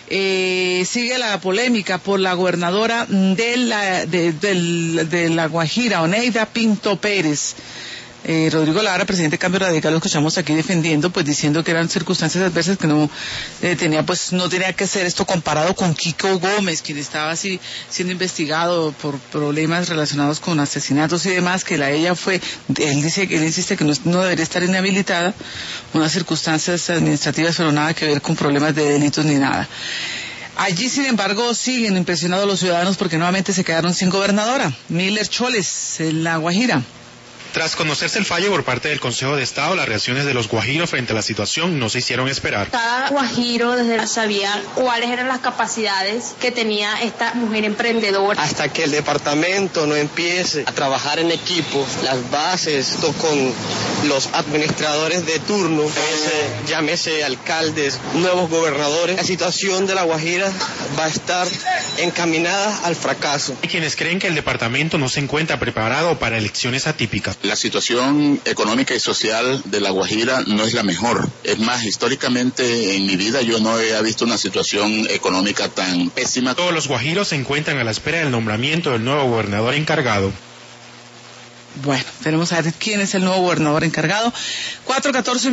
Sigue la polémica por la gobernadora de La Guajira, Oneida Pinto Pérez. Rodrigo Lara, presidente de Cambio Radical, lo escuchamos aquí defendiendo, pues diciendo que eran circunstancias adversas, que no tenía que ser esto comparado con Kiko Gómez, quien estaba así siendo investigado por problemas relacionados con asesinatos y demás, que él insiste que no debería estar inhabilitada, unas circunstancias administrativas, pero nada que ver con problemas de delitos ni nada. Allí, sin embargo, siguen impresionados los ciudadanos porque nuevamente se quedaron sin gobernadora. Miller Choles, en La Guajira. Tras conocerse el fallo por parte del Consejo de Estado, las reacciones de los guajiros frente a la situación no se hicieron esperar. Cada guajiro sabía cuáles eran las capacidades que tenía esta mujer emprendedora. Hasta que el departamento no empiece a trabajar en equipo, las bases con los administradores de turno, llámese alcaldes, nuevos gobernadores, la situación de La Guajira va a estar encaminada al fracaso. Hay quienes creen que el departamento no se encuentra preparado para elecciones atípicas. La situación económica y social de La Guajira no es la mejor. Es más, históricamente en mi vida yo no he visto una situación económica tan pésima. Todos los guajiros se encuentran a la espera del nombramiento del nuevo gobernador encargado. Bueno, tenemos a ver quién es el nuevo gobernador encargado. 4:14